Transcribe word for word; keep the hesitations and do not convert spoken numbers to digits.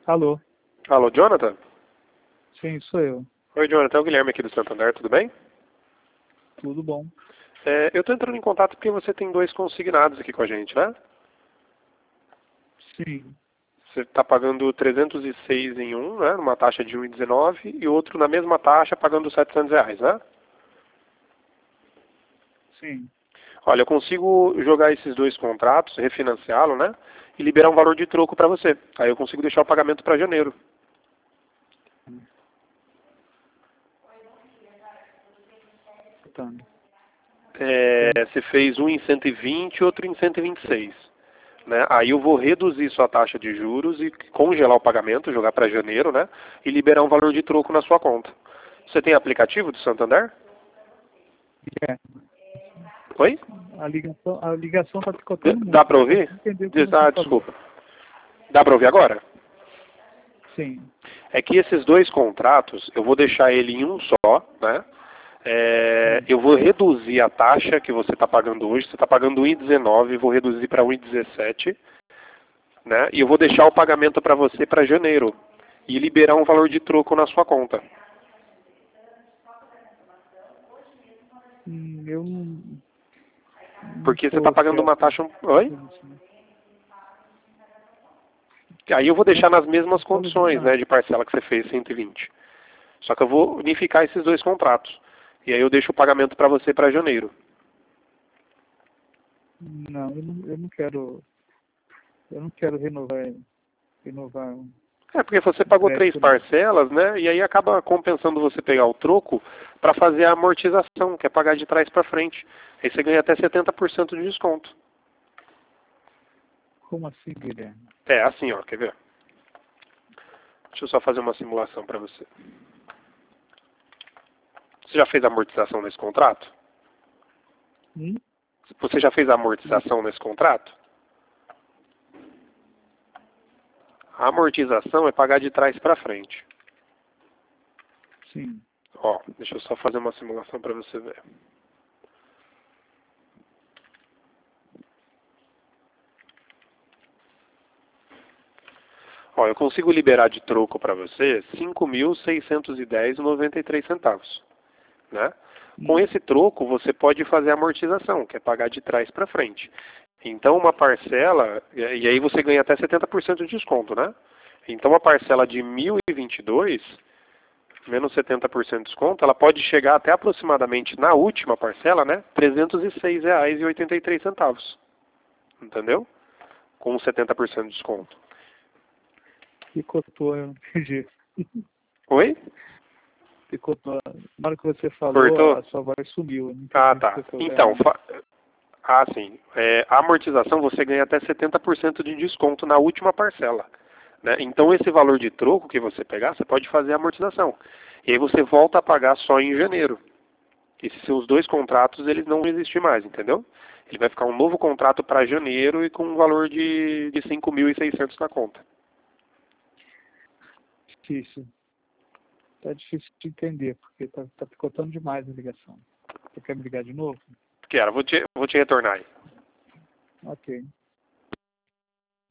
Alô? Alô, Jonathan? Sim, sou eu. Oi, Jonathan, é o Guilherme aqui do Santander, tudo bem? Tudo bom? É, eu estou entrando em contato porque você tem dois consignados aqui com a gente, né? Sim, Você está pagando trezentos e seis em um, né? Numa taxa de um vírgula dezenove, e outro na mesma taxa pagando setecentos reais, né? sim. Olha, eu consigo jogar esses dois contratos, refinanciá-lo, né? E liberar um valor de troco para você. Aí eu consigo deixar o pagamento para janeiro. Escutando. É, você fez um em cento e vinte e outro em cento e vinte e seis. Né? Aí eu vou reduzir sua taxa de juros e congelar o pagamento, jogar para janeiro, né? E liberar um valor de troco na sua conta. Você tem aplicativo do Santander? É, Oi? a ligação, a ligação tá D- picotando Dá muito. para Não ouvir? consigo entender o que Diz- você Ah, falou. desculpa. Dá para ouvir agora? Sim. É que esses dois contratos, eu vou deixar ele em um só, né? É, Hum. eu vou reduzir a taxa que você está pagando hoje. Você está pagando um vírgula dezenove, vou reduzir para um vírgula dezessete, né? E eu vou deixar o pagamento para você para janeiro e liberar um valor de troco na sua conta. Hum, Eu não, não Porque você está tô pagando uma certo. taxa... Oi? Assim. Aí eu vou Não, deixar nas mesmas não falo de condições, né, nada. de parcela que você fez, cento e vinte. Só que eu vou unificar esses dois contratos. E aí eu deixo o pagamento para você para janeiro. Não, eu não, eu não quero. Eu não quero renovar, renovar um É, porque você pagou três crédito, não. parcelas, né, e aí acaba compensando você pegar o troco para fazer a amortização, que é pagar de trás para frente. Aí você ganha até setenta por cento de desconto. Como assim, Guilherme? É, assim, ó, quer ver? Deixa eu só fazer uma simulação para você. Você já fez a amortização nesse contrato? Hum? Você já fez a amortização nesse contrato? A amortização é pagar de trás para frente. Sim. Ó, deixa eu só fazer uma simulação para você ver. Ó, eu consigo liberar de troco para você cinco mil seiscentos e dez reais e noventa e três centavos, né? Com Hum. esse troco, você pode fazer a amortização, que é pagar de trás para frente. Então, uma parcela, e aí você ganha até setenta por cento de desconto, né? Então, uma parcela de mil e vinte e dois, menos setenta por cento de desconto, ela pode chegar até aproximadamente, na última parcela, né? trezentos e seis reais e oitenta e três centavos. Entendeu? Com setenta por cento de desconto. Picotou, eu não entendi. Oi? Picotou. Na hora que você falou, Cortou? a sua voz sumiu. Eu não entendi Ah, o que tá. você falou. Então, É, fa... ah, sim. É, a amortização você ganha até setenta por cento de desconto na última parcela. Né? Então, esse valor de troco que você pegar, você pode fazer a amortização. E aí você volta a pagar só em janeiro. Esses seus dois contratos, eles não vão existir mais, entendeu? Ele vai ficar um novo contrato para janeiro e com um valor de, de cinco mil e seiscentos na conta. difícil. Tá difícil de entender, porque tá, tá picotando demais a ligação. Você quer me ligar de novo? Que era, vou te, vou te retornar aí. Ok.